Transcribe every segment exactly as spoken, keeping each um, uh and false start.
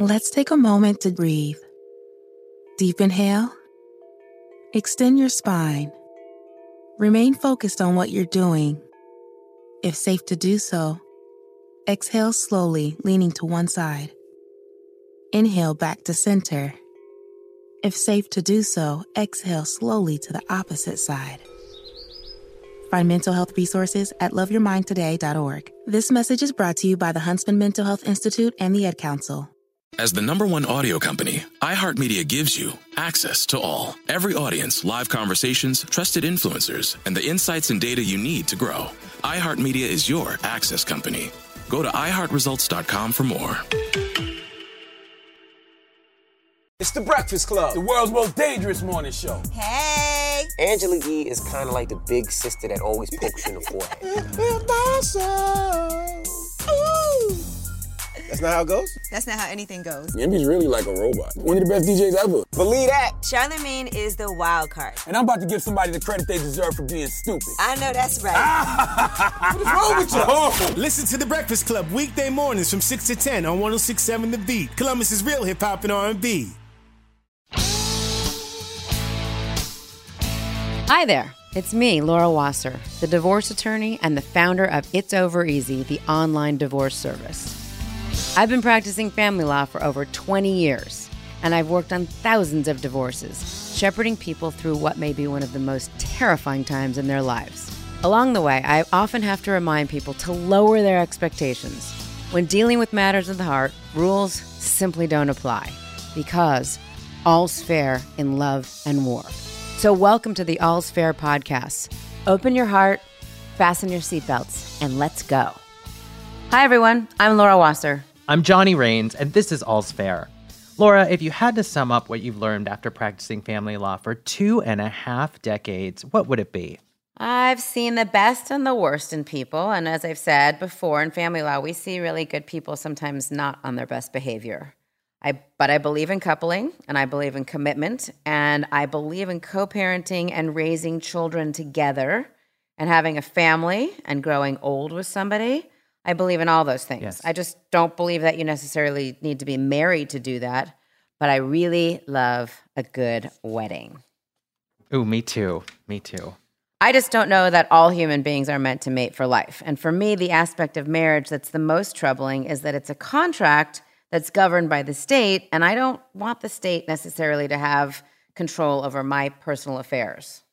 Let's take a moment to breathe. Deep inhale. Extend your spine. Remain focused on what you're doing. If safe to do so, exhale slowly, leaning to one side. Inhale back to center. If safe to do so, exhale slowly to the opposite side. Find mental health resources at love your mind today dot org. This message is brought to you by the Huntsman Mental Health Institute and the Ad Council. As the number one audio company, iHeartMedia gives you access to all. Every audience, live conversations, trusted influencers, and the insights and data you need to grow. iHeartMedia is your access company. Go to i heart results dot com for more. It's The Breakfast Club, the world's most dangerous morning show. Hey! Angela Yee is kind of like the big sister that always pokes you in the forehead. Ooh. That's not how it goes? That's not how anything goes. Yemi's really like a robot. One of the best D Js ever. Believe that. Charlamagne is the wild card. And I'm about to give somebody the credit they deserve for being stupid. I know that's right. What is wrong with you? Oh. Listen to The Breakfast Club weekday mornings from six to ten on one oh six point seven The Beat. Columbus's real hip-hop and R and B. Hi there. It's me, Laura Wasser, the divorce attorney and the founder of It's Over Easy, the online divorce service. I've been practicing family law for over twenty years, and I've worked on thousands of divorces, shepherding people through what may be one of the most terrifying times in their lives. Along the way, I often have to remind people to lower their expectations. When dealing with matters of the heart, rules simply don't apply, because all's fair in love and war. So welcome to the All's Fair podcast. Open your heart, fasten your seatbelts, and let's go. Hi, everyone. I'm Laura Wasser. I'm Johnny Rains, and this is All's Fair. Laura, if you had to sum up what you've learned after practicing family law for two and a half decades, what would it be? I've seen the best and the worst in people, and as I've said before, in family law, we see really good people sometimes not on their best behavior. I, but I believe in coupling, and I believe in commitment, and I believe in co-parenting and raising children together and having a family and growing old with somebody. I believe in all those things. Yes. I just don't believe that you necessarily need to be married to do that, but I really love a good wedding. Ooh, me too. Me too. I just don't know that all human beings are meant to mate for life. And for me, the aspect of marriage that's the most troubling is that it's a contract that's governed by the state, and I don't want the state necessarily to have control over my personal affairs.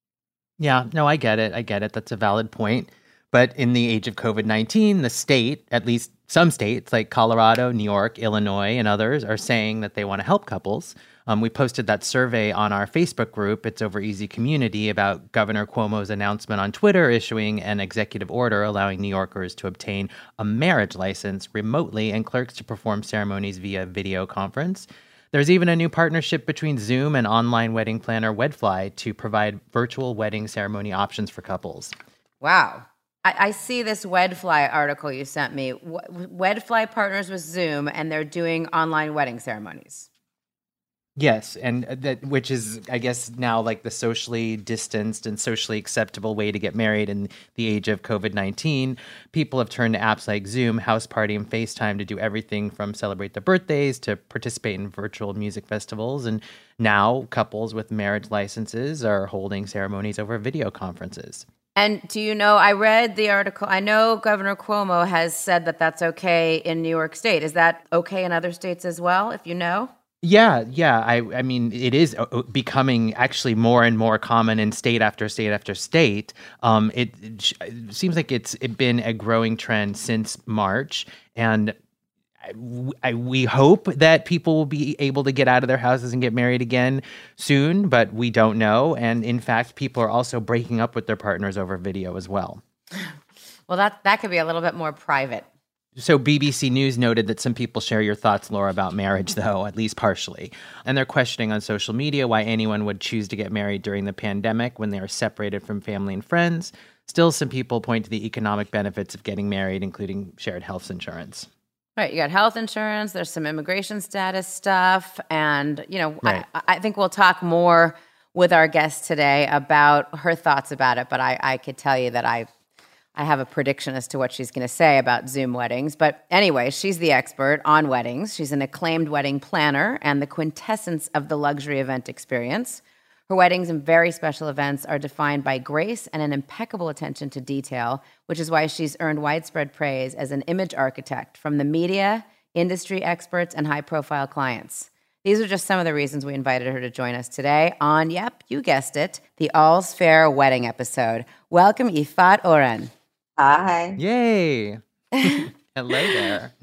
Yeah, no, I get it. I get it. That's a valid point. But in the age of covid nineteen, the state, at least some states like Colorado, New York, Illinois, and others are saying that they want to help couples. Um, we posted that survey on our Facebook group, It's Over Easy Community, about Governor Cuomo's announcement on Twitter issuing an executive order allowing New Yorkers to obtain a marriage license remotely and clerks to perform ceremonies via video conference. There's even a new partnership between Zoom and online wedding planner Wedfly to provide virtual wedding ceremony options for couples. Wow. I, I see this Wedfly article you sent me. Wedfly partners with Zoom, and they're doing online wedding ceremonies. Yes, and that which is, I guess, now like the socially distanced and socially acceptable way to get married in the age of covid nineteen. People have turned to apps like Zoom, House Party, and FaceTime to do everything from celebrate their birthdays to participate in virtual music festivals. And now couples with marriage licenses are holding ceremonies over video conferences. And do you know, I read the article, I know Governor Cuomo has said that that's okay in New York State. Is that okay in other states as well, if you know? Yeah, yeah. I, I mean, it is becoming actually more and more common in state after state after state. Um, it, it seems like it's been a growing trend since March, and I, I, we hope that people will be able to get out of their houses and get married again soon, but we don't know. And in fact, people are also breaking up with their partners over video as well. Well, that that could be a little bit more private. So B B C News noted that some people share your thoughts, Laura, about marriage, though, at least partially. And they're questioning on social media why anyone would choose to get married during the pandemic when they are separated from family and friends. Still, some people point to the economic benefits of getting married, including shared health insurance. Right. You got health insurance. There's some immigration status stuff. And, you know, Right. I, I think we'll talk more with our guest today about her thoughts about it. But I, I could tell you that I I have a prediction as to what she's going to say about Zoom weddings. But anyway, she's the expert on weddings. She's an acclaimed wedding planner and the quintessence of the luxury event experience. Her weddings and very special events are defined by grace and an impeccable attention to detail, which is why she's earned widespread praise as an image architect from the media, industry experts, and high-profile clients. These are just some of the reasons we invited her to join us today on, yep, you guessed it, the All's Fair wedding episode. Welcome, Yifat Oren. Hi. Yay. Hello there.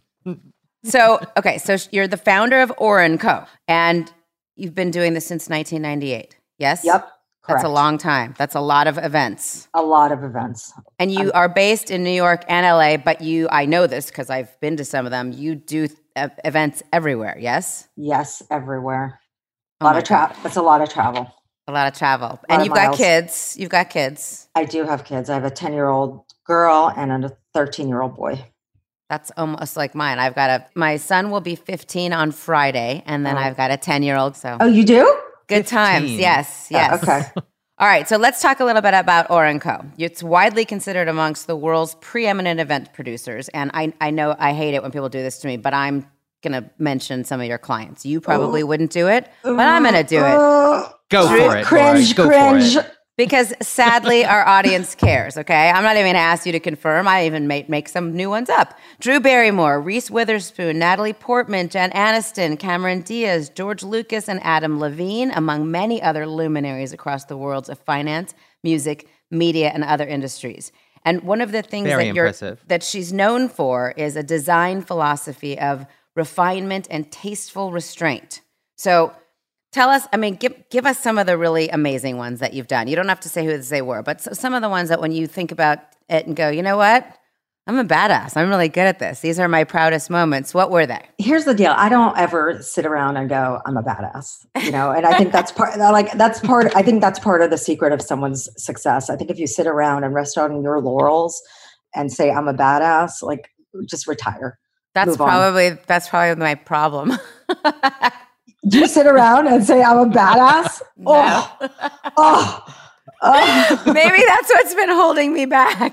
So, okay, so you're the founder of Oren Co., and you've been doing this since nineteen ninety-eight, yes? Yep, correct. That's a long time. That's a lot of events. A lot of events. And you um, are based in New York and L A, but you, I know this because I've been to some of them, you do uh, events everywhere, yes? Yes, everywhere. A Oh lot my of travel. It's a lot of travel. A lot of travel. And of you've got miles. kids. You've got kids. I do have kids. I have a ten-year-old girl and a thirteen-year-old boy. That's almost like mine. I've got a, my son will be fifteen on Friday, and then Oh. I've got a ten-year-old, so. Oh, you do? Good times, fifteen. yes, Yeah, yes. okay. All right, so let's talk a little bit about Oren Co. It's widely considered amongst the world's preeminent event producers, and I, I know I hate it when people do this to me, but I'm going to mention some of your clients. You probably Oh. wouldn't do it, but I'm going to do it. Uh, Go for it, Cringe, Laura. Go cringe. for it. Because sadly, our audience cares, okay? I'm not even going to ask you to confirm. I even make, make some new ones up. Drew Barrymore, Reese Witherspoon, Natalie Portman, Jen Aniston, Cameron Diaz, George Lucas, and Adam Levine, among many other luminaries across the worlds of finance, music, media, and other industries. And one of the things Very that, you're, impressive. that she's known for is a design philosophy of refinement and tasteful restraint. So tell us, I mean, give give us some of the really amazing ones that you've done. You don't have to say who they were, but so, some of the ones that when you think about it and go, you know what? I'm a badass. I'm really good at this. These are my proudest moments. What were they? Here's the deal. I don't ever sit around and go, I'm a badass, you know, and I think that's part, like, that's part, I think that's part of the secret of someone's success. I think if you sit around and rest on your laurels and say, I'm a badass, like, just retire. That's Move on. probably, that's probably my problem. Do you sit around and say, I'm a badass? Oh, oh, oh. Maybe that's what's been holding me back.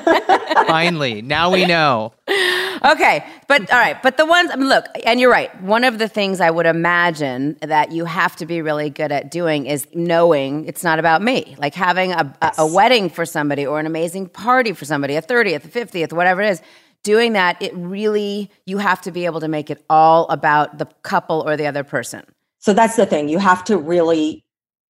Finally, now we know. Okay, but all right, but the ones, I mean, look, and you're right. One of the things I would imagine that you have to be really good at doing is knowing it's not about me. Like having a, a, a wedding for somebody or an amazing party for somebody, a thirtieth, a fiftieth, whatever it is. Doing that, it really, you have to be able to make it all about the couple or the other person. So that's the thing. You have to really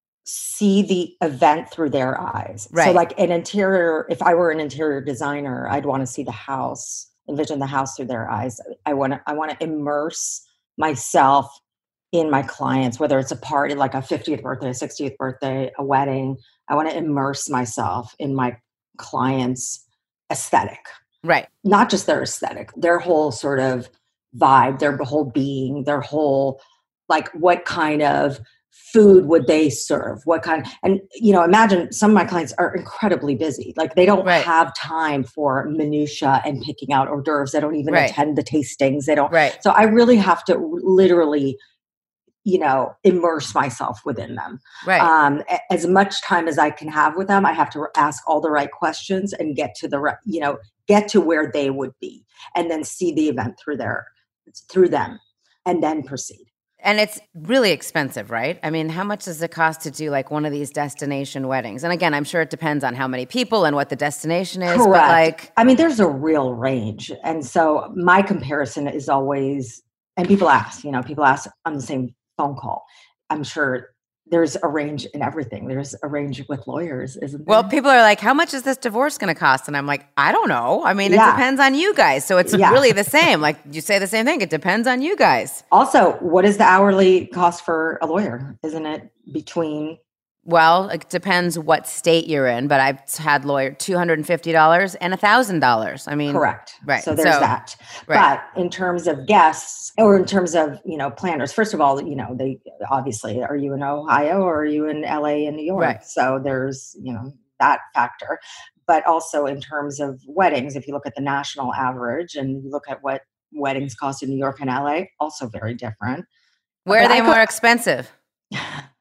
see the event through their eyes. Right. So like an interior, if I were an interior designer, I'd want to see the house, envision the house through their eyes. I want to, I want to immerse myself in my clients, whether it's a party, like a fiftieth birthday, a sixtieth birthday, a wedding. I want to immerse myself in my clients' aesthetic. Right. Not just their aesthetic, their whole sort of vibe, their whole being, their whole, like, what kind of food would they serve? What kind, and, you know, imagine some of my clients are incredibly busy. Like, they don't Right. have time for minutia and picking out hors d'oeuvres. They don't even Right. attend the tastings. They don't. Right. So I really have to literally, you know, immerse myself within them. Right. Um, a- as much time as I can have with them, I have to ask all the right questions and get to the, right, you know, get to where they would be, and then see the event through their, through them, and then proceed. And it's really expensive, right? I mean, how much does it cost to do like one of these destination weddings? And again, I'm sure it depends on how many people and what the destination is. Correct. But like, I mean, there's a real range. And so my comparison is always, and people ask, you know, people ask on the same phone call. I'm sure there's a range in everything. There's a range with lawyers, isn't there? well, people are like, how much is this divorce going to cost? And I'm like, I don't know. I mean, it Yeah. depends on you guys. So it's Yeah. really the same. Like you say the same thing. It depends on you guys. Also, what is the hourly cost for a lawyer? Isn't it between? Well, it depends what state you're in, but I've had lawyer two hundred fifty dollars and one thousand dollars. I mean, Correct. Right. So there's So- that. right. But in terms of guests, or in terms of, you know, planners, first of all, you know, they obviously, are you in Ohio or are you in L A and New York? Right. So there's, you know, that factor. But also in terms of weddings, if you look at the national average and you look at what weddings cost in New York and L A, also very different. Where are But I they co- more expensive? Well,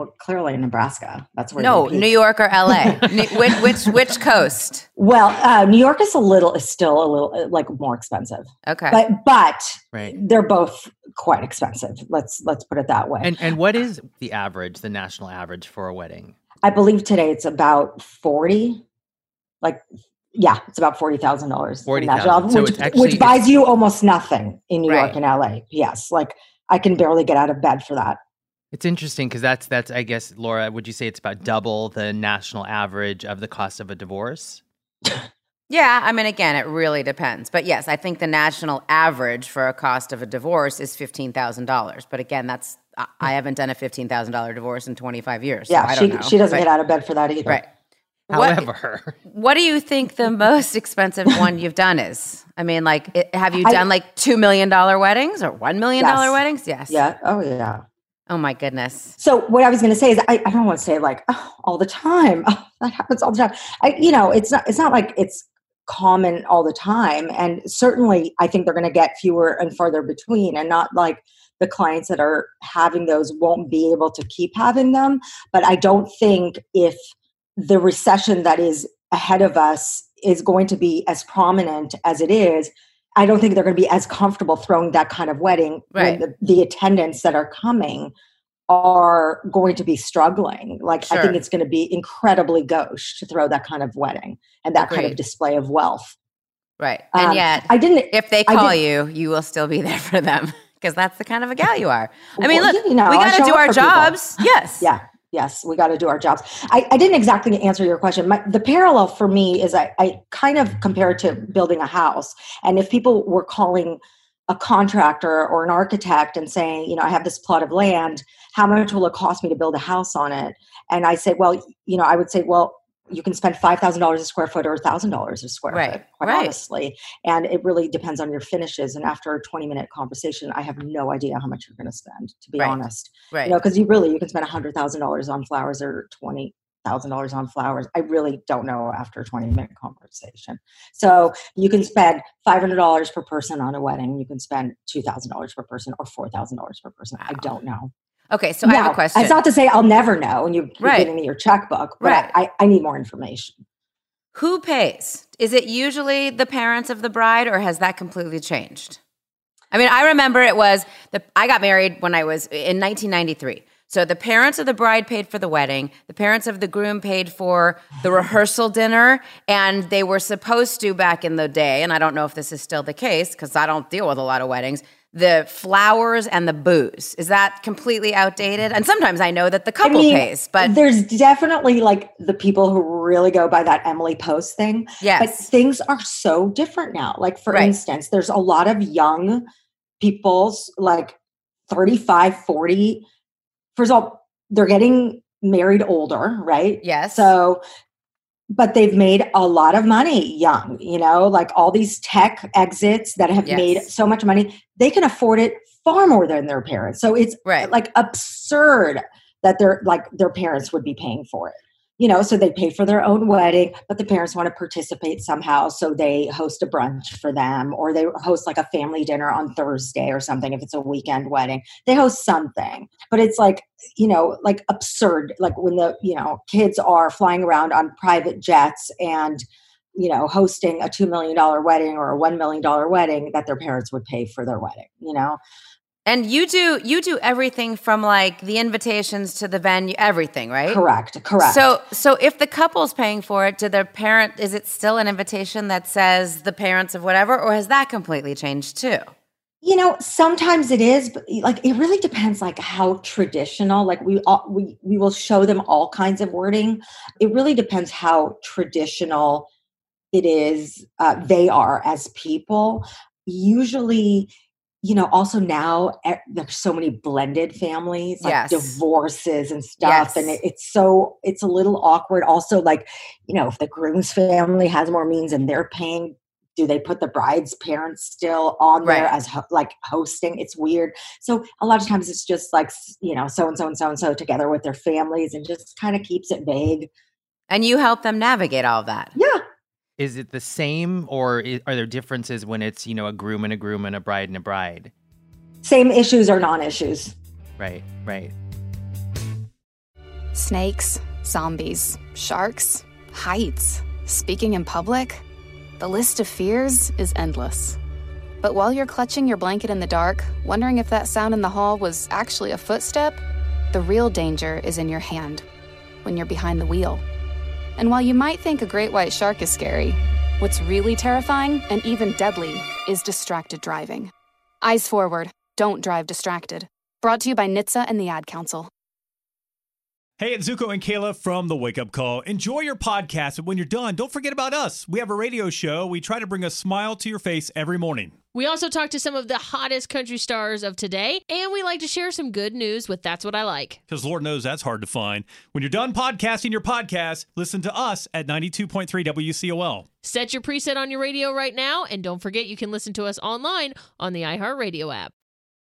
Well, clearly in Nebraska. That's where No, they peak. New York or L A? which, which which coast? Well, uh, New York is a little is still a little uh, like more expensive. Okay, but but Right. they're both quite expensive. Let's let's put it that way. And and what is the average, the national average for a wedding? I believe today it's about forty. Like, yeah, it's about forty thousand dollars. forty thousand. So which, it's actually- which buys you almost nothing in New Right. York and L A. Yes, like I can barely get out of bed for that. It's interesting because that's that's I guess, Laura, would you say it's about double the national average of the cost of a divorce? yeah. I mean, again, it really depends. But yes, I think the national average for a cost of a divorce is fifteen thousand dollars. But again, that's I, I haven't done a fifteen thousand dollars divorce in twenty-five years. So Yeah, I she don't know. she doesn't But- get out of bed for that either. Right. What- However, What do you think the most expensive one you've done is? I mean, like, it, have you I- done like two million dollars weddings or one million dollars Yes. weddings? Yes. Yeah. Oh yeah. Oh my goodness. So what I was going to say is I, I don't want to say like oh, all the time. Oh, that happens all the time. I, you know, it's not it's not like it's common all the time. And certainly I think they're going to get fewer and farther between, and not like the clients that are having those won't be able to keep having them. But I don't think if the recession that is ahead of us is going to be as prominent as it is, I don't think they're going to be as comfortable throwing that kind of wedding Right. when the, the attendants that are coming are going to be struggling. Like, I Sure. think it's going to be incredibly gauche to throw that kind of wedding and that kind of Agreed. display of wealth. Right. And Um, yet, I didn't. if they I call did- you, you will still be there for them because that's the kind of a gal you are. I mean, Well, look, you know, we I got to show do up our for people. jobs. Yes. Yeah. Yes, we got to do our jobs. I, I didn't exactly answer your question. My, the parallel for me is I, I kind of compare it to building a house. And if people were calling a contractor or an architect and saying, you know, I have this plot of land, how much will it cost me to build a house on it? And I said, well, you know, I would say, well, you can spend five thousand dollars a square foot or one thousand dollars a square Right, foot, quite right. honestly. And it really depends on your finishes. And after a twenty minute conversation, I have no idea how much you're going to spend, to be Right. honest. Right. You know, because you really, you can spend one hundred thousand dollars on flowers or twenty thousand dollars on flowers. I really don't know after a twenty minute conversation. So you can spend five hundred dollars per person on a wedding. You can spend two thousand dollars per person or four thousand dollars per person. I don't know. Okay. So I have Now, a question. It's not to say I'll never know and you Right. get into your checkbook, but Right. I, I need more information. Who pays? Is it usually the parents of the bride, or has that completely changed? I mean, I remember it was the I got married when I was in nineteen ninety-three. So the parents of the bride paid for the wedding, the parents of the groom paid for the rehearsal dinner, and they were supposed to, back in the day, and I don't know if this is still the case because I don't deal with a lot of weddings, the flowers and the booze. Is that completely outdated? And sometimes I know that the couple I mean, pays, but there's definitely like the people who really go by that Emily Post thing. Yes. But things are so different now. Like, for Right. instance, there's a lot of young people's like thirty-five, forty. First of all, they're getting married older, right? yes. So, but they've made a lot of money young, you know, like all these tech exits that have Yes. made so much money, they can afford it far more than their parents. So it's Right. like absurd that their like their parents would be paying for it. You know, so they pay for their own wedding, but the parents want to participate somehow. So they host a brunch for them, or they host like a family dinner on Thursday or something. If it's a weekend wedding, they host something, but it's like, you know, like absurd. Like when the, you know, kids are flying around on private jets and, you know, hosting a two million dollars wedding or a one million dollars wedding that their parents would pay for their wedding, you know? And you do you do everything from like the invitations to the venue, everything, right? Correct. Correct. So so if the couple's paying for it, do their parent is it still an invitation that says the parents of whatever, or has that completely changed too? You know, sometimes it is, but like it really depends like how traditional, like we all, we we will show them all kinds of wording. It really depends how traditional it is uh, they are as people. Usually, you know, also now eh, there's so many blended families, like Yes. divorces and stuff. Yes. And it, it's so, it's a little awkward. Also, like, you know, if the groom's family has more means and they're paying, do they put the bride's parents still on there Right. as ho- like hosting? It's weird. So a lot of times it's just like, s- you know, so-and-so and so-and-so together with their families and just kind of keeps it vague. And you help them navigate all of that. Yeah. Is it the same, or i- are there differences when it's, you know, a groom and a groom and a bride and a bride? Same issues or non-issues. Right, right. Snakes, zombies, sharks, heights, speaking in public. The list of fears is endless. But while you're clutching your blanket in the dark, wondering if that sound in the hall was actually a footstep, the real danger is in your hand, when you're behind the wheel. And while you might think a great white shark is scary, what's really terrifying and even deadly is distracted driving. Eyes forward, don't drive distracted. Brought to you by N H T S A and the Ad Council. Hey, it's Zuko and Kayla from The Wake Up Call. Enjoy your podcast, but when you're done, don't forget about us. We have a radio show. We try to bring a smile to your face every morning. We also talk to some of the hottest country stars of today, and we like to share some good news with That's What I Like. Because Lord knows that's hard to find. When you're done podcasting your podcast, listen to us at ninety-two point three W C O L. Set your preset on your radio right now, and don't forget you can listen to us online on the iHeartRadio app.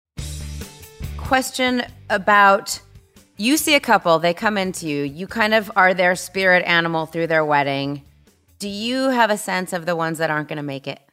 Question about... You see a couple, they come into you, you kind of are their spirit animal through their wedding. Do you have a sense of the ones that aren't going to make it?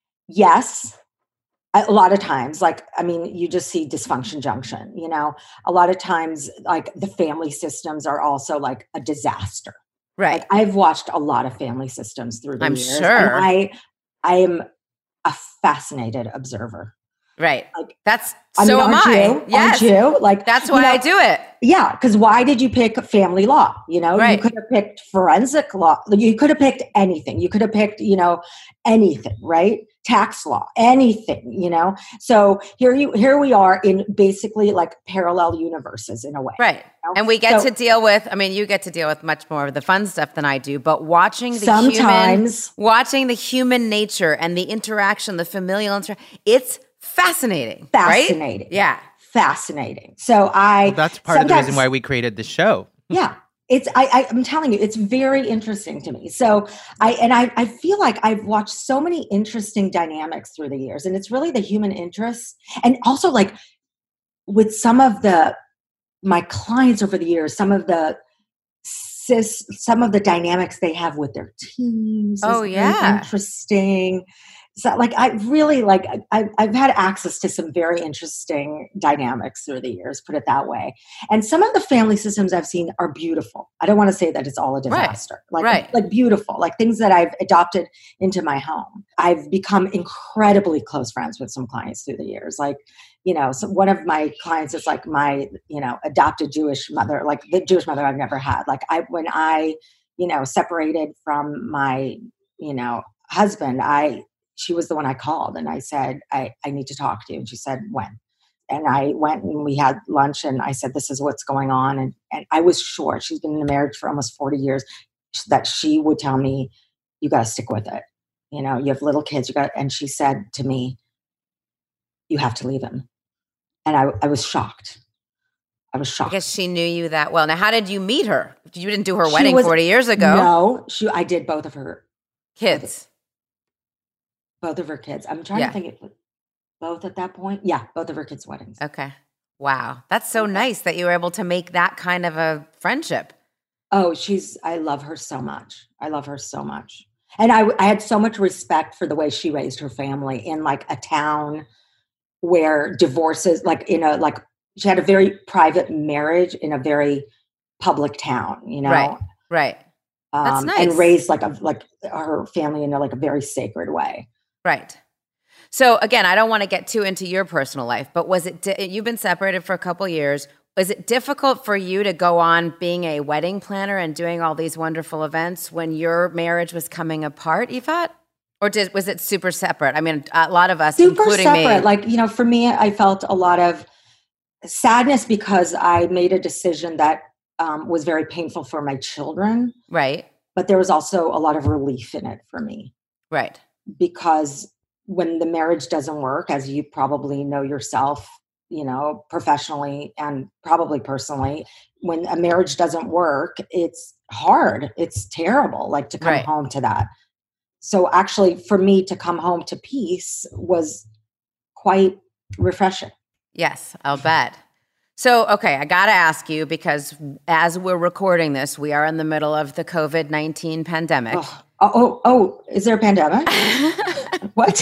Yes. A lot of times, like, I mean, you just see dysfunction junction, you know, a lot of times, like the family systems are also like a disaster. Right. Like, I've watched a lot of family systems through the I'm years. sure. And I, I am a fascinated observer. Right. Like, that's I so mean, am aren't I. you? Yes. Aren't you? Like, that's why you know, I do it. Yeah, because why did you pick family law? You know, Right. you could have picked forensic law. You could have picked anything. You could have picked, you know, anything, right? Tax law, anything, you know. So here you here we are in basically like parallel universes in a way. Right. You know? And we get So- to deal with, I mean, you get to deal with much more of the fun stuff than I do, but watching the Sometimes. human, watching the human nature and the interaction, the familial interaction, it's fascinating. Fascinating. Right? Yeah. Fascinating. So I Well, that's part of the sometimes- reason why we created the show. Yeah. It's I, I I'm telling you, it's very interesting to me. So I and I, I feel like I've watched so many interesting dynamics through the years. And it's really the human interest. And also like with some of the my clients over the years, some of the sis, some of the dynamics they have with their teams. is Oh, very yeah. interesting. So like I really like I, I've had access to some very interesting dynamics through the years, put it that way. And some of the family systems I've seen are beautiful. I don't want to say that it's all a disaster. Like Right. like beautiful, like things that I've adopted into my home. I've become incredibly close friends with some clients through the years. Like, you know, so one of my clients is like my, you know, adopted Jewish mother, like the Jewish mother I've never had. Like I when I, you know, separated from my, you know, husband, I she was the one I called and I said, I, I need to talk to you. And she said, when? And I went and we had lunch and I said, this is what's going on. And, and I was sure, she's been in a marriage for almost forty years, that she would tell me, you got to stick with it. You know, you have little kids. You got, and she said to me, you have to leave him. And I, I was shocked. I was shocked. I guess she knew you that well. Now, how did you meet her? You didn't do her She wedding was- forty years ago. No, she, I did both of her Kids. both of her kids. I'm trying Yeah. to think it was both at that point. Yeah, both of her kids' weddings. Okay. Wow. That's so nice that you were able to make that kind of a friendship. Oh, she's, I love her so much. I love her so much. And I, I had so much respect for the way she raised her family in like a town where divorces, like in a, like she had a very private marriage in a very public town, you know? Right. Right. That's Um, nice. And raised like a, like her family in a, like a very sacred way. Right. So again, I don't want to get too into your personal life, but was it, di- you've been separated for a couple years. Was it difficult for you to go on being a wedding planner and doing all these wonderful events when your marriage was coming apart, Yvette? Or did, was it super separate? I mean, a lot of us, Super including separate. me. Like, you know, for me, I felt a lot of sadness because I made a decision that um, was very painful for my children. Right. But there was also a lot of relief in it for me. Right. Because when the marriage doesn't work, as you probably know yourself, you know, professionally and probably personally, when a marriage doesn't work, it's hard. It's terrible, like to come Right. home to that. So actually for me to come home to peace was quite refreshing. Yes, I'll bet. So, okay, I got to ask you, because as we're recording this, we are in the middle of the COVID nineteen pandemic. Oh, oh, oh, is there a pandemic? What?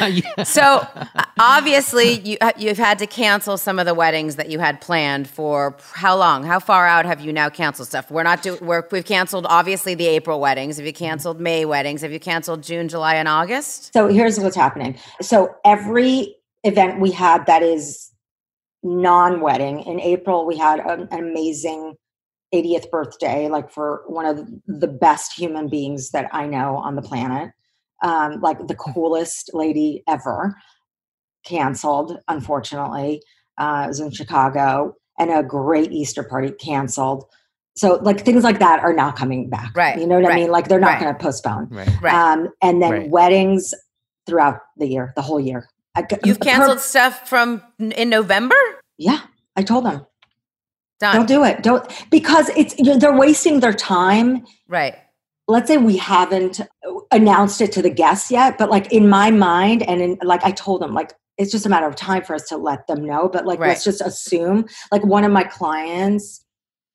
So obviously you you've had to cancel some of the weddings that you had planned for how long? How far out have you now canceled stuff? We're not doing. We're, we've canceled obviously the April weddings. Have you canceled May weddings? Have you canceled June, July, and August? So here's what's happening. So every event we had that is non-wedding, in April we had an, an amazing eightieth birthday, like for one of the best human beings that I know on the planet. Um, like the coolest lady ever, canceled, unfortunately. Uh, it was in Chicago, and a great Easter party canceled. So like things like that are now coming back. Right. You know what right. I mean? Like they're not right. going to postpone. Right. Right. Um, and then Right. weddings throughout the year, the whole year. I, You've canceled her, stuff from in November? Yeah. I told them. Done. Don't do it. Don't, because it's, you're, they're wasting their time. Right. Let's say we haven't announced it to the guests yet, but like in my mind, and in like I told them, like it's just a matter of time for us to let them know. But like right. let's just assume, like one of my clients,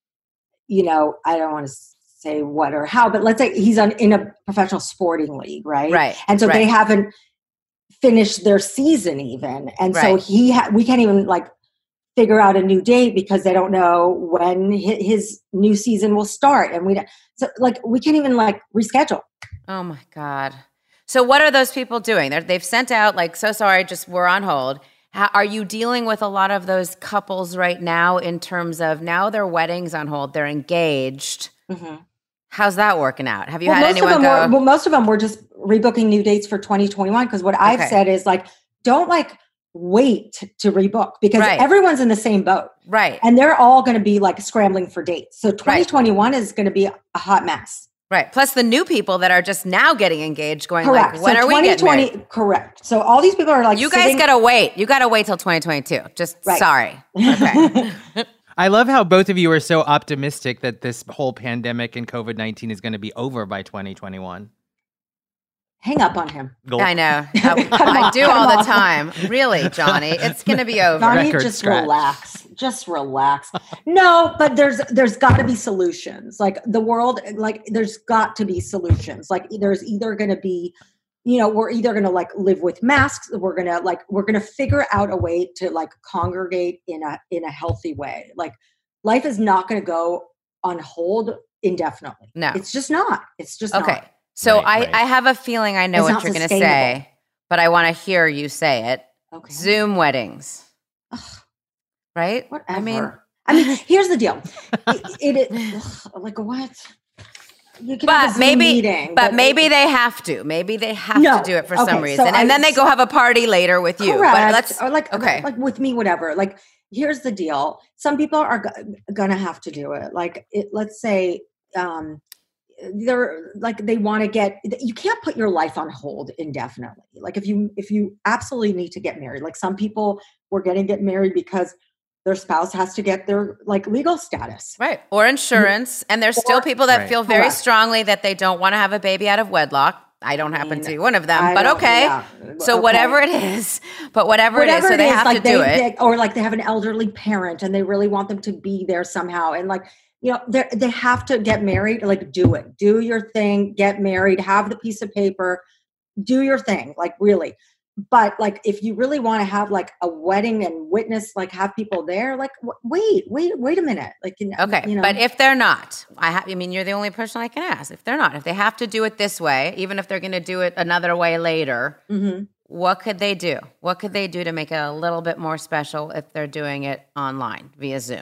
you know, I don't want to say what or how, but let's say he's on in a professional sporting league, right? Right. And so right. they haven't finished their season even, and right. so he ha- we can't even like figure out a new date because they don't know when his new season will start. And we don't, so like, we can't even like reschedule. Oh my God. So what are those people doing? They're, they've sent out like, so sorry, just we're on hold. How, are you dealing with a lot of those couples right now in terms of now their wedding's on hold, they're engaged. Mm-hmm. How's that working out? Have you well, had most anyone of them go? Were, well, most of them were just rebooking new dates for twenty twenty-one. Because what I've okay. said is like, don't like, wait to rebook because right. everyone's in the same boat. Right. And they're all going to be like scrambling for dates. So twenty twenty-one right. is going to be a hot mess. Right. Plus the new people that are just now getting engaged going correct. like, when so are we getting married? Correct. So all these people are like, you sitting- guys got to wait. You got to wait till twenty twenty-two. Just right. sorry. Okay. I love how both of you are so optimistic that this whole pandemic and COVID nineteen is going to be over by twenty twenty-one. Hang up on him. Go. I know. I, I do all the time. Really, Johnny. It's going to be over. Johnny, Record just scratch. relax. Just relax. No, but there's there's got to be solutions. Like the world, like there's got to be solutions. Like there's either going to be, you know, we're either going to like live with masks. We're going to like we're going to figure out a way to like congregate in a in a healthy way. Like life is not going to go on hold indefinitely. No, it's just not. It's just okay. Not. So Right, I, right. I have a feeling I know It's what not you're going to sustainable. say, but I want to hear you say it. Okay. Zoom weddings. Ugh, right? whatever. I mean, I mean, here's the deal. It, it, it ugh, like what? You can have a but Zoom maybe, meeting, but maybe they have to. Maybe they have No. to do it for Okay, some so reason, and I- then they go so- have a party later with you. Correct. But let's or like okay. like with me, whatever. Like here's the deal. Some people are g- gonna have to do it. Like it, let's say um, they're like they want to get. You can't put your life on hold indefinitely. Like if you if you absolutely need to get married. Like some people were getting get married because their spouse has to get their like legal status. Right. Or insurance. And there's still people that Right. feel very Correct. strongly that they don't want to have a baby out of wedlock. I don't happen mean, to be one of them, I but don't- okay. yeah, So okay. whatever it is, but whatever, Whatever it is, so it they is, have like to they, do it. they- or like they have an elderly parent and they really want them to be there somehow. And like, you know, they they have to get married. Like, do it. Do your thing. Get married. Have the piece of paper. Do your thing. Like, really. But like, if you really want to have like a wedding and witness, like have people there, like, w- wait, wait, wait a minute. Like, you know, Okay, you know, but if they're not, I, ha- I mean, you're the only person I can ask. If they're not, if they have to do it this way, even if they're going to do it another way later, Mhm. what could they do? What could they do to make it a little bit more special if they're doing it online via Zoom?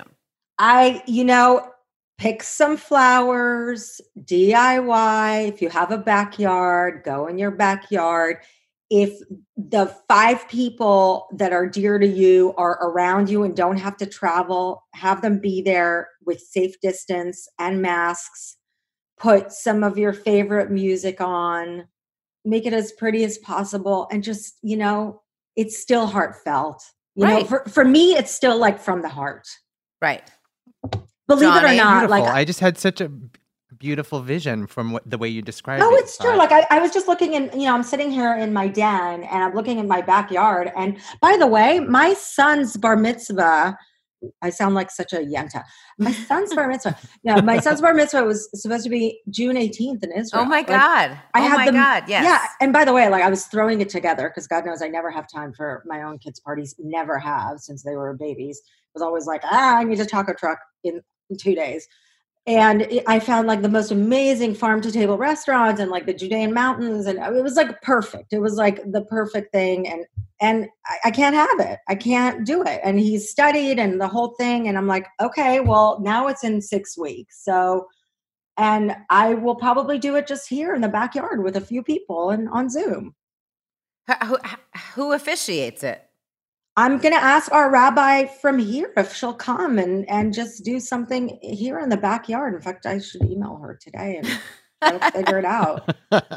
I, you know, pick some flowers, D I Y. If you have a backyard, go in your backyard. If the five people that are dear to you are around you and don't have to travel, have them be there with safe distance and masks. Put some of your favorite music on. Make it as pretty as possible. And just, you know, it's still heartfelt. You know, Right. for, for me, it's still like from the heart. Right. Believe it or Johnny? not, Beautiful. like I just had such a beautiful vision from what, the way you described oh, it. it's true. But- Like I, I was just looking in, you know, I'm sitting here in my den and I'm looking in my backyard. And by the way, my son's bar mitzvah I sound like such a yenta. My son's bar mitzvah. Yeah, my son's bar mitzvah was supposed to be June eighteenth in Israel. Oh my like, God. I oh had my them, God. Yes. Yeah. And by the way, like I was throwing it together because God knows I never have time for my own kids' parties. Never have since they were babies. I was always like, ah, I need a taco truck in, in two days. And it, I found like the most amazing farm to table restaurants and like the Judean mountains. And it was like perfect. It was like the perfect thing. And, and I, I can't have it. I can't do it. And he's studied and the whole thing. And I'm like, okay, well now it's in six weeks. So, and I will probably do it just here in the backyard with a few people and on Zoom. Who, who officiates it? I'm going to ask our rabbi from here if she'll come and, and just do something here in the backyard. In fact, I should email her today and try to figure it out.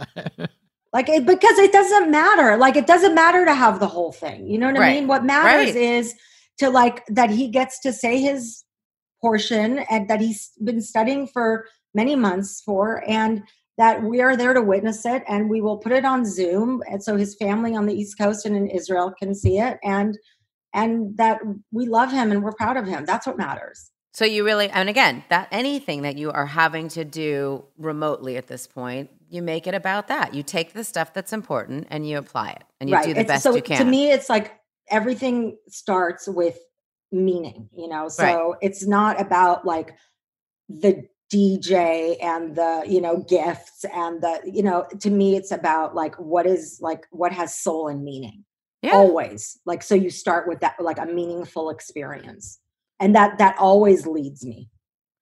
Like, it, because it doesn't matter. Like, it doesn't matter to have the whole thing. You know what Right. I mean? What matters Right. is to like, that he gets to say his portion and that he's been studying for many months for, and that we are there to witness it, and we will put it on Zoom. And so his family on the East Coast and in Israel can see it, and and that we love him and we're proud of him. That's what matters. So you really, and again, that anything that you are having to do remotely at this point, you make it about that. You take the stuff that's important and you apply it, and you Right. do the It's- best so you can. To me, it's like everything starts with meaning, you know? So Right. it's not about like the D J and the, you know, gifts and the, you know, to me, it's about like, what is like, what has soul and meaning Yeah. always. Like, so you start with that, like a meaningful experience, and that, that always leads me.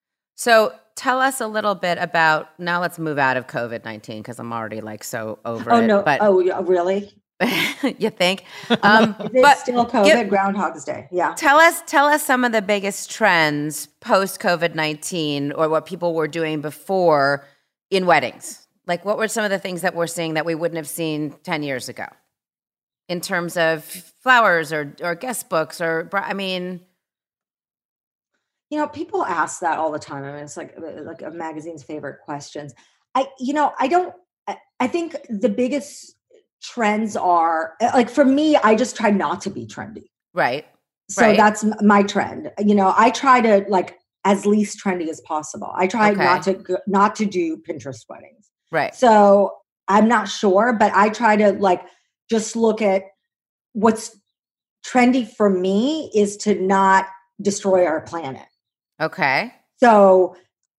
So tell us a little bit about, now let's move out of COVID nineteen because I'm already like so over Oh it. no. But Oh, yeah, really? you think? Um, It's but still COVID, give- Groundhog's Day. Yeah. Tell us, tell us some of the biggest trends post COVID nineteen, or what people were doing before in weddings. Like, what were some of the things that we're seeing that we wouldn't have seen ten years ago, in terms of flowers or or guest books or, bri- I mean, You know, people ask that all the time. I mean, it's like like a magazine's favorite questions. I, you know, I don't. I, I think the biggest trends are like, for me, I just try not to be trendy. right? So right. that's m- my trend. You know, I try to like as least trendy as possible. I try Okay. not to go- not to do Pinterest weddings. right. So I'm not sure, but I try to like just look at what's trendy for me is to not destroy our planet. Okay. So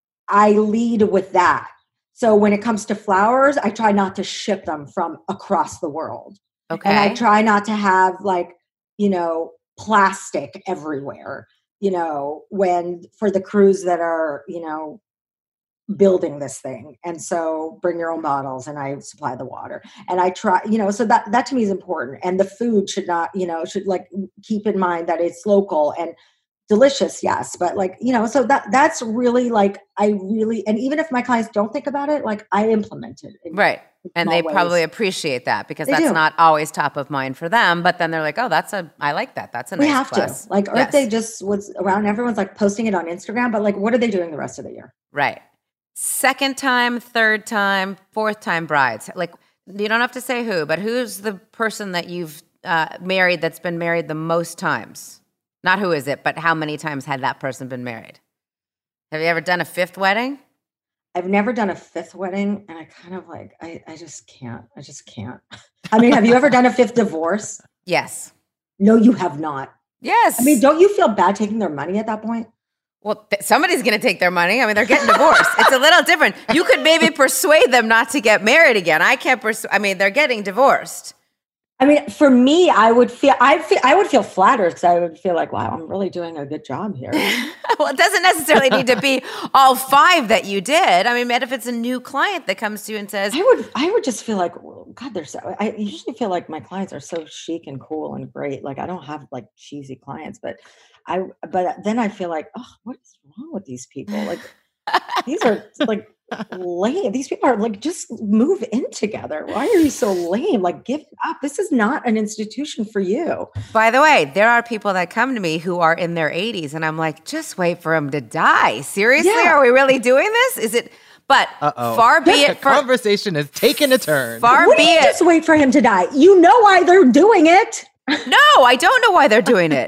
I lead with that. So when it comes to flowers, I try not to ship them from across the world. Okay. And I try not to have like, you know, plastic everywhere, you know, when for the crews that are, you know, building this thing. And so bring your own bottles and I supply the water. And I try, you know, so that that to me is important. And the food should not, you know, should like keep in mind that it's local and delicious, yes, but like, you know, so that that's really like, I really, and even if my clients don't think about it, like I implement it. in- Right. in And small they ways. probably appreciate that because They that's do. not always top of mind for them. But then they're like, oh, that's a, I like that. That's a We nice have plus. to. Like Earth Yes. Day just was around, everyone's like posting it on Instagram, but like, what are they doing the rest of the year? Right. Second time, third time, fourth time brides. Like, you don't have to say who, but who's the person that you've uh, married that's been married the most times? Not who is it, but how many times had that person been married? Have you ever done a fifth wedding? I've never done a fifth wedding, and I kind of like, I, I just can't. I just can't. I mean, have you ever done a fifth divorce? Yes. No, you have not. Yes. I mean, don't you feel bad taking their money at that point? Well, th- somebody's going to take their money. I mean, they're getting divorced. It's a little different. You could maybe persuade them not to get married again. I can't persuade. I mean, they're getting divorced. I mean, for me, I would feel, I feel, I would feel flattered because I would feel like, wow, I'm really doing a good job here. Well, it doesn't necessarily need to be all five that you did. I mean, if it's a new client that comes to you and says, I would, I would just feel like, well, God, they're so, I usually feel like my clients are so chic and cool and great. Like I don't have like cheesy clients, but I, but then I feel like, oh, what is wrong with these people? Like these are like lame. These people are like, just move in together. Why are you so lame? Like give it up. This is not an institution for you. By the way, there are people that come to me who are in their eighties, and I'm like, just wait for them to die. Seriously? Yeah. Are we really doing this? Is it? But Uh-oh. far be The it for conversation has taken a turn. far What be do you it. just wait for him to die? You know why they're doing it. No, I don't know why they're doing it.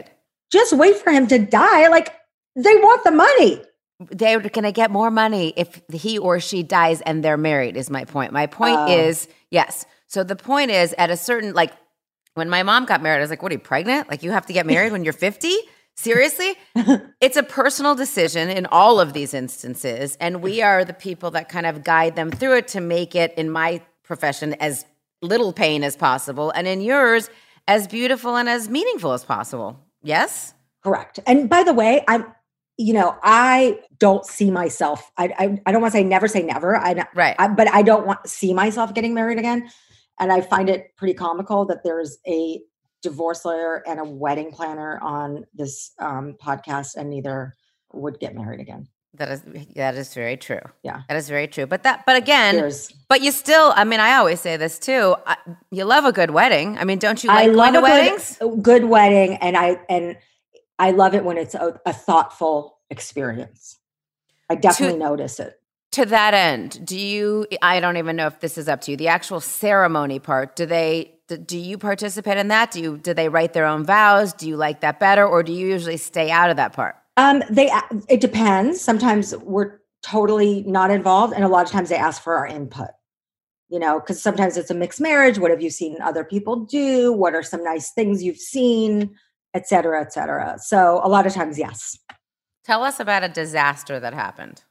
just wait for him to die. Like, they want the money. They're going to get more money if he or she dies and they're married, is my point. My point Oh. is, yes. So the point is, at a certain, like, when my mom got married, I was like, what, are you pregnant? Like, you have to get married when you're fifty? Seriously? It's a personal decision in all of these instances. And we are the people that kind of guide them through it to make it, in my profession, as little pain as possible. And in yours, as beautiful and as meaningful as possible. Yes? Correct. And by the way, I'm, you know, I don't see myself, I I, I don't want to say never say never. I, right. I, but I don't want to see myself getting married again. And I find it pretty comical that there's a divorce lawyer and a wedding planner on this um, podcast, and neither would get married again. That is that is very true. Yeah. That is very true. But that but again, There's- but you still, I mean, I always say this too. I, you love a good wedding. I mean, don't you like I going love to a weddings? good, good wedding, and I and I love it when it's a, a thoughtful experience. I definitely notice it. To that end, do you, I don't even know if this is up to you, the actual ceremony part, do they, do, do you participate in that? Do you, do they write their own vows? Do you like that better? Or do you usually stay out of that part? Um, they it depends. Sometimes we're totally not involved, and a lot of times they ask for our input. You know, because sometimes it's a mixed marriage. What have you seen other people do? What are some nice things you've seen, et cetera, et cetera. So a lot of times, yes. Tell us about a disaster that happened.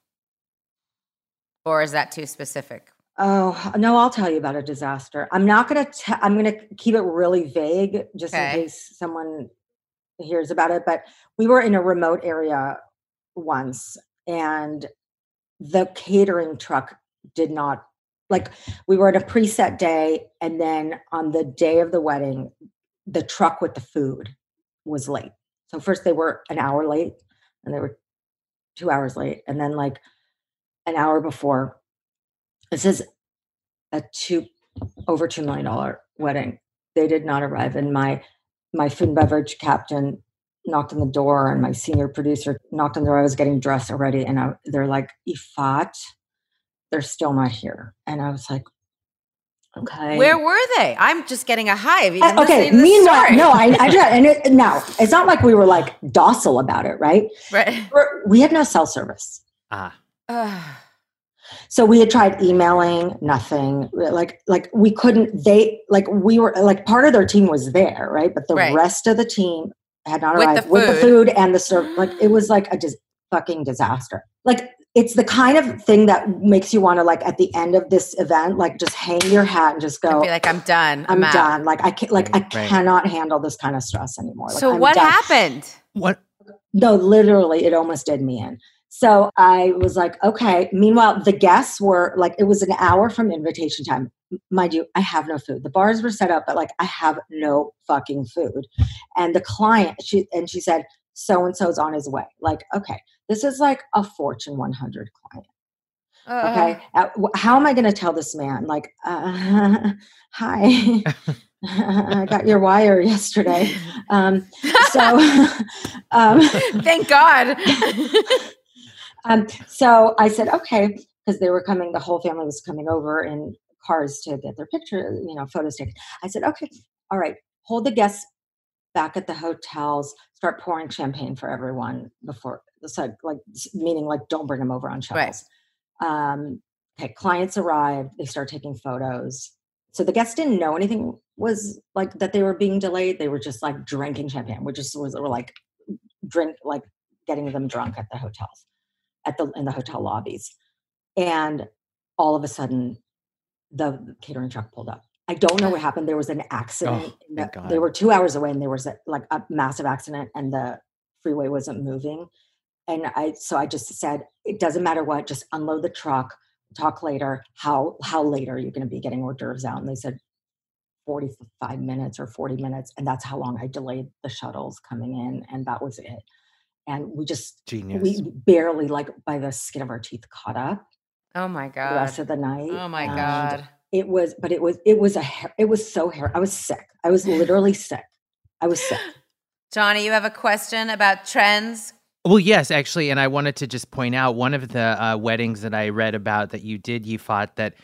Or is that too specific? Oh, no, I'll tell you about a disaster. I'm not going to, I'm going to keep it really vague just Okay. in case someone hears about it. But we were in a remote area once, and the catering truck did not, like, we were at a preset day, and then on the day of the wedding, the truck with the food was late. So first they were an hour late, and they were two hours late. And then like an hour before, this is a two, over two million dollars wedding. They did not arrive. And my, my food and beverage captain knocked on the door, and my senior producer knocked on the door. I was getting dressed already. And I, they're like, Ifat, they're still not here. And I was like, okay. Where were they? I'm just getting a hive. Even Uh, okay. listening to this Meanwhile, story. no, I, I just, and it, no, it's not like we were like docile about it, right? Right. We're, we had no cell service. Ah. Ugh. So we had tried emailing, nothing. Like, like we couldn't. They like we were like part of their team was there, right? But the Right. rest of the team had not With arrived the with the food. food and the serve. Like it was like a dis- fucking disaster. Like it's the kind of thing that makes you want to like at the end of this event, like just hang your hat and just go. I'd be like, I'm done. I'm, I'm out. done. Like I can't. Like I Right. cannot handle this kind of stress anymore. Like, So I'm what done. happened? What? No, literally, it almost did me in. So I was like, okay. Meanwhile, the guests were like, it was an hour from invitation time. Mind you, I have no food. The bars were set up, but like, I have no fucking food. And the client, she and she said, so and so's on his way. Like, okay, this is like a Fortune one hundred client. Okay, Uh, wh- how am I going to tell this man? Like, uh, hi. I got your wire yesterday. Um, so, um, Thank God. um, so I said, okay, because they were coming, the whole family was coming over in cars to get their picture, you know, photos taken. I said, okay, all right, hold the guests back at the hotels, start pouring champagne for everyone before, so like, meaning like, don't bring them over on shuttles. Right. Um, okay, clients arrived, they start taking photos. So the guests didn't know anything was like that they were being delayed. They were just like drinking champagne, which just was, were like drink, like getting them drunk at the hotels, at the, in the hotel lobbies. And all of a sudden the catering truck pulled up. I don't know what happened. There was an accident. Oh, in thank the- God. They were two hours away, and there was a, like a massive accident, and the freeway wasn't moving. And I, so I just said, it doesn't matter what, just unload the truck, talk later. How, how late are you going to be getting hors d'oeuvres out? And they said forty-five minutes or forty minutes. And that's how long I delayed the shuttles coming in. And that was it. And we just, Genius. we barely, like by the skin of our teeth, caught up Oh my the God. rest of the night. Oh my And God. It was, but it was, it was a, hair- it was so hair. I was sick. I was literally sick. I was sick. Johnny, you have a question about trends? Well, yes, actually, and I wanted to just point out one of the uh, weddings that I read about that you did, you thought that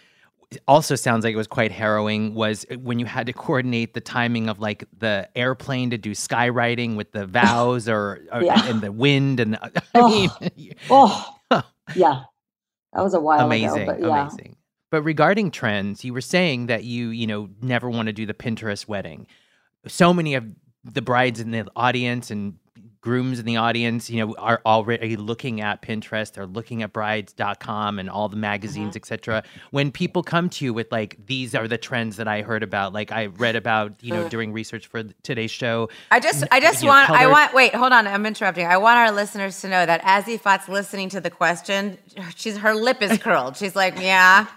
also sounds like it was quite harrowing was when you had to coordinate the timing of like the airplane to do skywriting with the vows or, or Yeah. and the wind and the, I Oh. mean, Oh, yeah. That was a while amazing, ago, but yeah. amazing. But regarding trends, you were saying that you, you know, never want to do the Pinterest wedding. So many of the brides in the audience and grooms in the audience, you know, are already looking at Pinterest. They're looking at brides dot com and all the magazines, Mm-hmm. et cetera. When people come to you with like, these are the trends that I heard about, like I read about, you know, doing research for today's show. I just, I just you know, want, I color- want. Wait, hold on. I'm interrupting. I want our listeners to know that as Ifat's listening to the question, she's her lip is curled. She's like, yeah,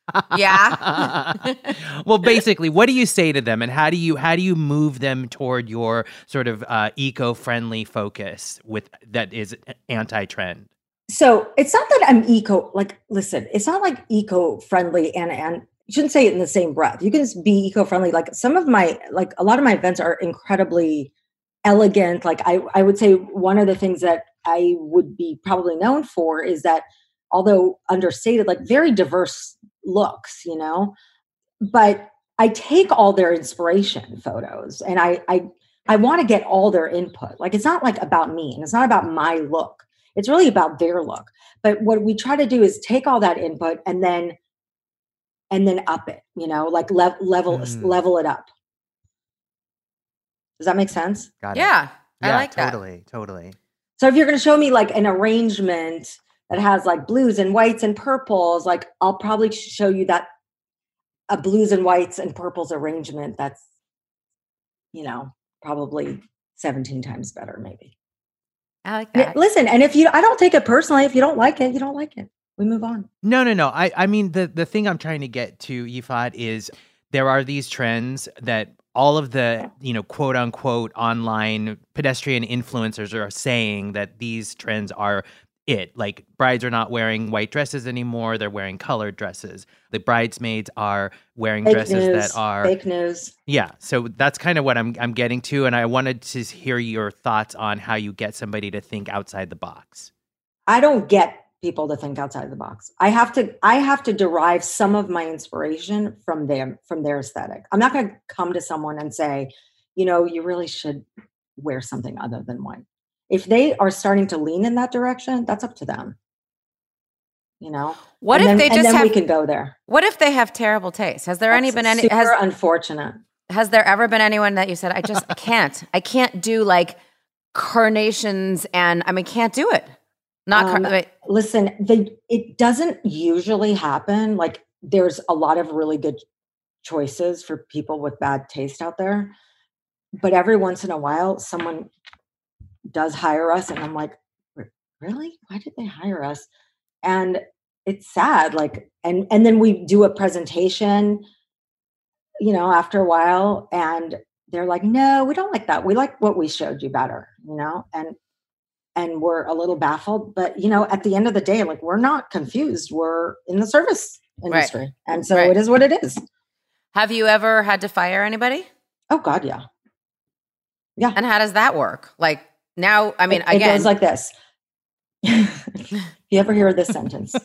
yeah. Well, basically, what do you say to them, and how do you how do you move them toward your sort of uh, eco-friendly focus with that is anti-trend? So it's not that I'm eco, like, listen, it's not like eco-friendly and, and you shouldn't say it in the same breath. You can just be eco-friendly. Like some of my, like a lot of my events are incredibly elegant. Like I, I would say one of the things that I would be probably known for is that although understated, like very diverse looks, you know, but I take all their inspiration photos and I, I, I want to get all their input. Like, it's not like about me and it's not about my look. It's really about their look. But what we try to do is take all that input and then, and then up it, you know, like le- level, Mm. level it up. Does that make sense? Got it. Yeah, I Yeah, like that. totally, totally. So if you're going to show me like an arrangement that has like blues and whites and purples, like I'll probably show you that a blues and whites and purples arrangement that's, you know, probably seventeen times better maybe. I like Yeah, that. listen, and if you, I don't take it personally. If you don't like it, you don't like it. We move on. No, no, no. I, I mean, the, the thing I'm trying to get to, Ifat, is there are these trends that all of the, you know, quote unquote online pedestrian influencers are saying that these trends are it. Like brides are not wearing white dresses anymore. They're wearing colored dresses. The bridesmaids are wearing Fake dresses news, that are fake news. Yeah. So that's kind of what I'm I'm getting to. And I wanted to hear your thoughts on how you get somebody to think outside the box. I don't get people to think outside the box. I have to, I have to derive some of my inspiration from them, from their aesthetic. I'm not going to come to someone and say, you know, you really should wear something other than white. If they are starting to lean in that direction, that's up to them. You know, What And if then- they and just then have? we can go there. What if they have terrible taste? Has there any That's been any? super Has unfortunate. Has there ever been anyone that you said, I just I can't, I can't do like carnations and I mean, can't do it. Not car- Um, wait, Listen, they, it doesn't usually happen. Like there's a lot of really good choices for people with bad taste out there. But every once in a while, someone does hire us and I'm like, "Re- really? Why did they hire us? And it's sad. Like, and, and then we do a presentation, you know, after a while and they're like, no, we don't like that. We like what we showed you better, you know? And, and we're a little baffled, but you know, at the end of the day, like we're not confused. We're in the service industry. And so Right. it is what it is. have you ever had to fire anybody? Oh God. Yeah. Yeah. And how does that work? Like now, I mean, it, it again, goes like this. You ever hear this sentence?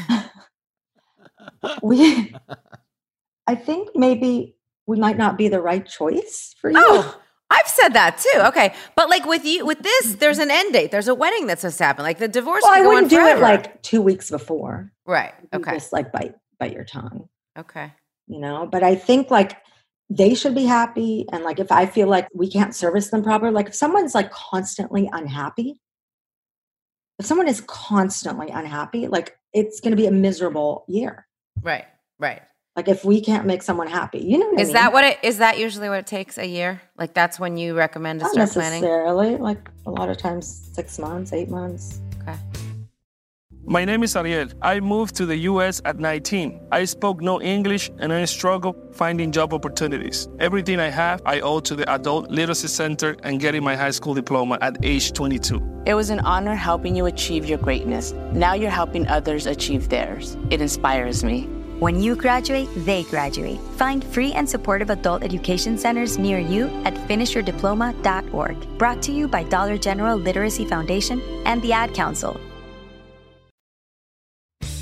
we, I think maybe we might not be the right choice for you. oh, I've said that too. Okay, but like with you, with this, there's an end date. There's a wedding that's supposed to happen. Like the divorce. Well, could I go on wouldn't do forever. it like two weeks before. right. You Okay. Just like bite, bite your tongue, Okay. you know? But I think like they should be happy. And like, if I feel like we can't service them properly, like if someone's like constantly unhappy, if someone is constantly unhappy, like it's going to be a miserable year. Right. Right. Like if we can't make someone happy, you know what I Is mean? that what it is? That usually what it takes a year? Like that's when you recommend to Not start planning. necessarily. Like a lot of times, six months, eight months. Okay. My name is Ariel. I moved to the U S at nineteen. I spoke no English and I struggled finding job opportunities. Everything I have, I owe to the Adult Literacy Center and getting my high school diploma at age twenty-two. It was an honor helping you achieve your greatness. Now you're helping others achieve theirs. It inspires me. When you graduate, they graduate. Find free and supportive adult education centers near you at finish your diploma dot org. Brought to you by Dollar General Literacy Foundation and the Ad Council.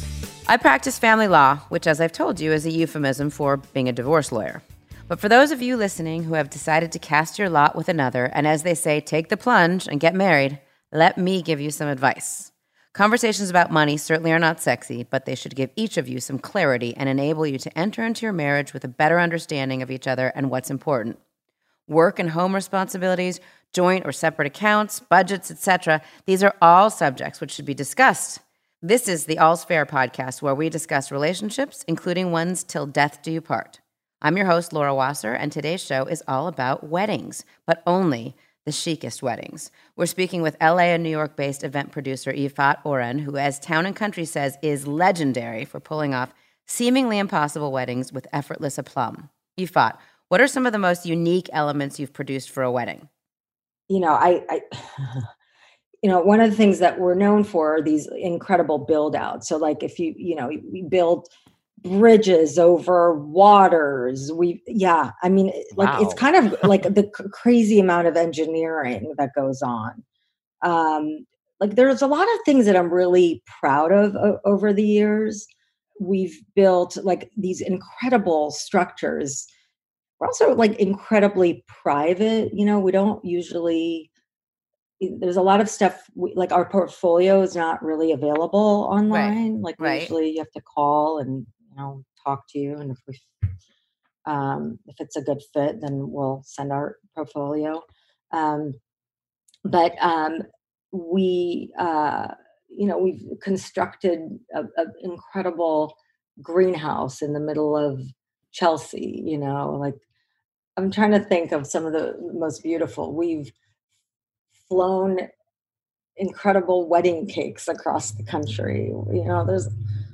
I practice family law, which, as I've told you, is a euphemism for being a divorce lawyer. But for those of you listening who have decided to cast your lot with another, and as they say, take the plunge and get married, let me give you some advice. Conversations about money certainly are not sexy, but they should give each of you some clarity and enable you to enter into your marriage with a better understanding of each other and what's important. Work and home responsibilities, joint or separate accounts, budgets, et cetera. These are all subjects which should be discussed. This is the All's Fair podcast, where we discuss relationships, including ones till death do you part. I'm your host, Laura Wasser, and today's show is all about weddings, but only the chicest weddings. We're speaking with L A and New York-based event producer Yifat Oren, who, as Town and Country says, is legendary for pulling off seemingly impossible weddings with effortless aplomb. Yifat, what are some of the most unique elements you've produced for a wedding? You know, I, I you know, one of the things that we're known for are these incredible build outs. So like if you, you know, we build bridges over waters, we, yeah, I mean, like Wow. it's kind of like the c- crazy amount of engineering that goes on. Um, like there's a lot of things that I'm really proud of o- over the years. We've built like these incredible structures. We're also like incredibly private. You know, we don't usually, there's a lot of stuff we, like our portfolio is not really available online. Like right. usually you have to call and, you know, talk to you. And if we, um, if it's a good fit, then we'll send our portfolio. Um, but, um, we, uh, you know, we've constructed an incredible greenhouse in the middle of Chelsea, you know, like I'm trying to think of some of the most beautiful. We've flown incredible wedding cakes across the country. You know, there's,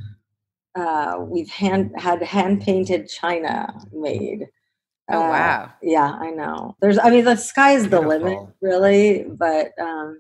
uh, we've hand had hand painted china made. Oh, Uh, wow. Yeah, I know. There's, I mean, the sky is the limit, really, but, um,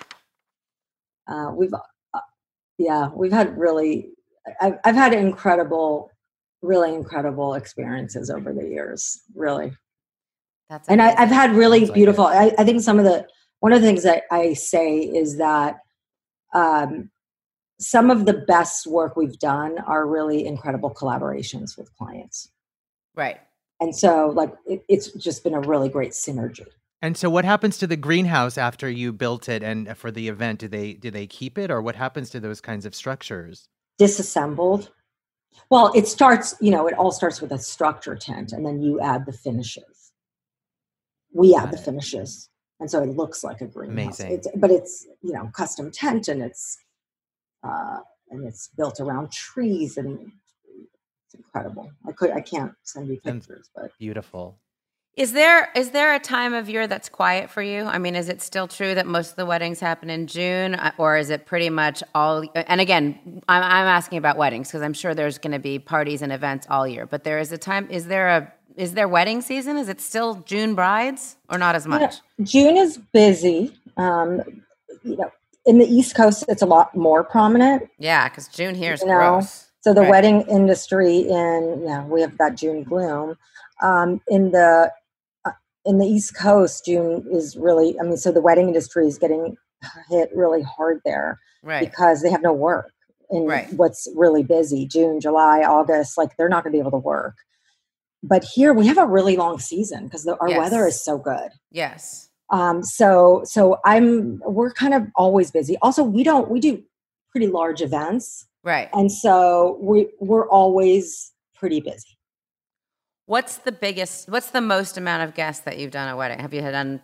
uh, we've, uh, yeah, we've had really, I've, I've had incredible, really incredible experiences over the years, really. That's and I, amazing. I've had really Sounds like beautiful, it. I, I think some of the, one of the things that I say is that um, some of the best work we've done are really incredible collaborations with clients. Right. And so like, it, it's just been a really great synergy. And so what happens to the greenhouse after you built it and for the event? Do they do they keep it, or what happens to those kinds of structures? Disassembled. Well, it starts, you know, it all starts with a structure tent, and then you add the finishes. We add the finishes. And so it looks like a greenhouse. Amazing. It's, but it's, you know, custom tent, and it's uh, and it's built around trees, and it's incredible. I could I can't send you pictures, but Beautiful. Is there is there a time of year that's quiet for you? I mean, is it still true that most of the weddings happen in June, uh, or is it pretty much all? And again, I'm, I'm asking about weddings because I'm sure there's going to be parties and events all year. But there is a time. Is there a is there wedding season? Is it still June brides or not as much? You know, June is busy. Um, you know, in the East Coast, it's a lot more prominent. Yeah, because June here is you know? gross. So the Right. wedding industry in, yeah, we have that June gloom. Um, in the uh, in the East Coast, June is really, I mean, so the wedding industry is getting hit really hard there Right. because they have no work in Right. what's really busy. June, July, August, like they're not going to be able to work. But here we have a really long season because our Yes. weather is so good. Yes. Um, so, so I'm, we're kind of always busy. Also, we don't, we do pretty large events. Right. And so we, we're always pretty busy. What's the biggest? What's the most amount of guests that you've done at a wedding? Have you had done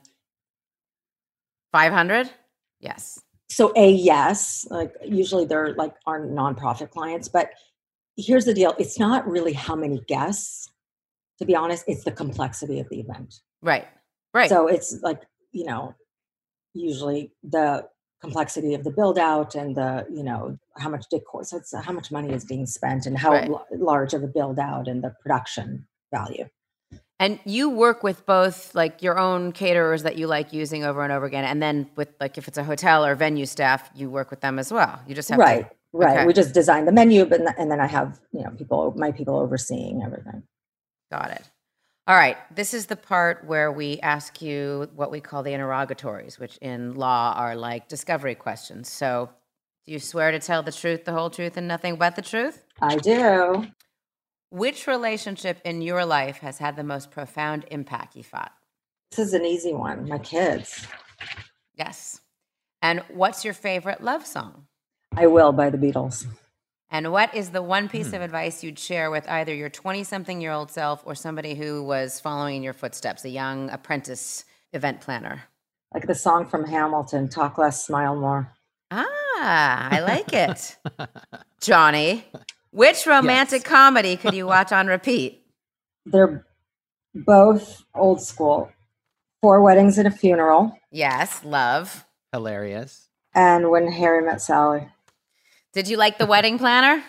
five hundred? Yes. So a yes, like usually they're like our nonprofit clients, but here's the deal. It's not really how many guests, to be honest, it's the complexity of the event. Right. Right. So it's like, you know, usually the complexity of the build out and the, you know, how much decor, so it's how much money is being spent and how Right. l- large of a build out and the production value. And you work with both like your own caterers that you like using over and over again, and then with like if it's a hotel or venue staff, you work with them as well. You just have Right. to. Right. Okay. We just design the menu, but and then I have, you know, people, my people overseeing everything. Got it. All right. This is the part where we ask you what we call the interrogatories, which in law are like discovery questions. So Do you swear to tell the truth, the whole truth, and nothing but the truth? I do. Which relationship in your life has had the most profound impact, Yifat? This is an easy one. My kids. Yes. And what's your favorite love song? I Will by the Beatles. And what is the one piece of advice you'd share with either your twenty-something-year-old self or somebody who was following in your footsteps, a young apprentice event planner? Like the song from Hamilton, Talk Less, Smile More. Ah, I like it. Johnny, which romantic yes. comedy could you watch on repeat? They're both old school. Four Weddings and a Funeral. Yes, love. Hilarious. And When Harry Met Sally. Did you like The Wedding Planner?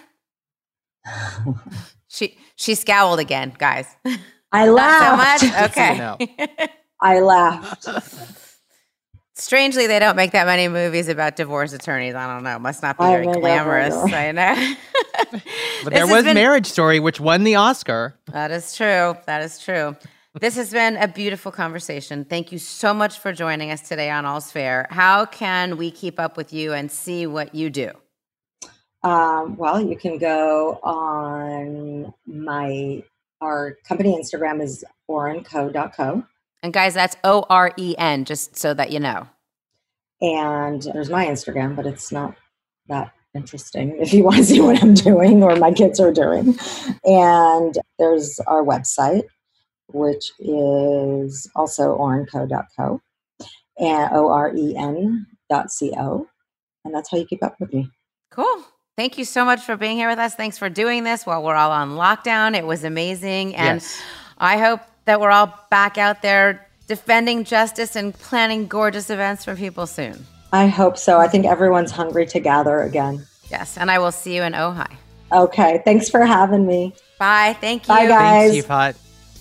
she she scowled again, guys. I laughed. Not so much? Okay. I laughed. Strangely, they don't make that many movies about divorce attorneys. I don't know. Must not be very glamorous. I know. But there was been... Marriage Story, which won the Oscar. That is true. That is true. This has been a beautiful conversation. Thank you so much for joining us today on All's Fair. How can we keep up with you and see what you do? Um, well, you can go on my, our company Instagram is oren co dot co. And guys, that's O R E N, just so that you know. And there's my Instagram, but it's not that interesting if you want to see what I'm doing or my kids are doing. And there's our website, which is also oren co dot co and O R E N dot C O. And that's how you keep up with me. Cool. Thank you so much for being here with us. Thanks for doing this while we're all on lockdown. It was amazing. And yes. I hope that we're all back out there defending justice and planning gorgeous events for people soon. I hope so. I think everyone's hungry to gather again. Yes. And I will see you in Ojai. Okay. Thanks for having me. Bye. Thank you. Bye, guys. Thanks, Yifat.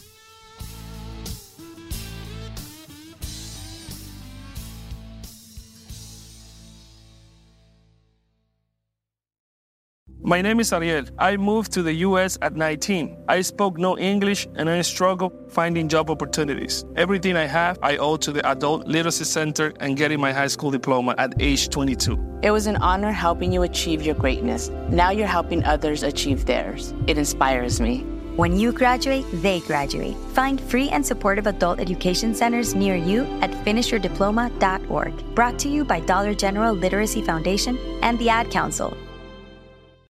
My name is Ariel. I moved to the U S at nineteen. I spoke no English and I struggled finding job opportunities. Everything I have, I owe to the Adult Literacy Center and getting my high school diploma at age twenty-two. It was an honor helping you achieve your greatness. Now you're helping others achieve theirs. It inspires me. When you graduate, they graduate. Find free and supportive adult education centers near you at finish your diploma dot org. Brought to you by Dollar General Literacy Foundation and the Ad Council.